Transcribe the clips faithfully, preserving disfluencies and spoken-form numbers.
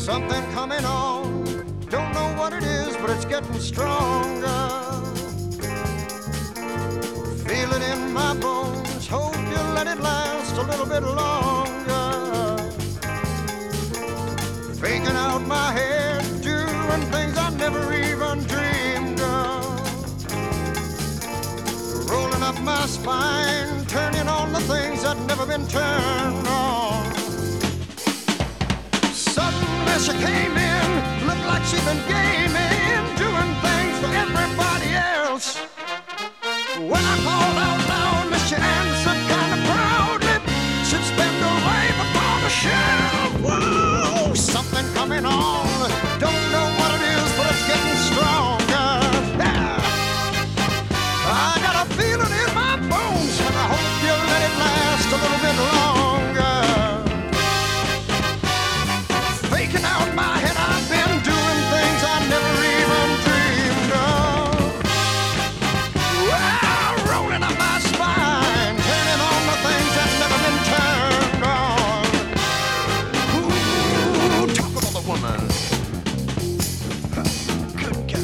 something coming on. Don't know what it is, but it's getting stronger. Feel it in my bones. Hope you'll let it last a little bit longer. Faking out my head, doing things I never even dreamed of. Rolling up my spine, turning on the things that never been turned on. Suddenly she came in, looked like she'd been gaming, doing things for everybody else. When I called out loud, she answered kind of proudly. She'd spend her life upon a shelf. Whoa, something coming on. Don't know what it is, but it's getting stronger. Yeah. I got a feeling in my bones, and I hope you'll let it last a little bit longer. Faking out my head, I've been doing things I never even dreamed of. Well, rolling up my spine, turning on the things that never been turned on. Ooh, talk about the woman. Good God.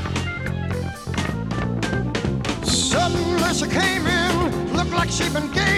She came in, looked like she'd been gay.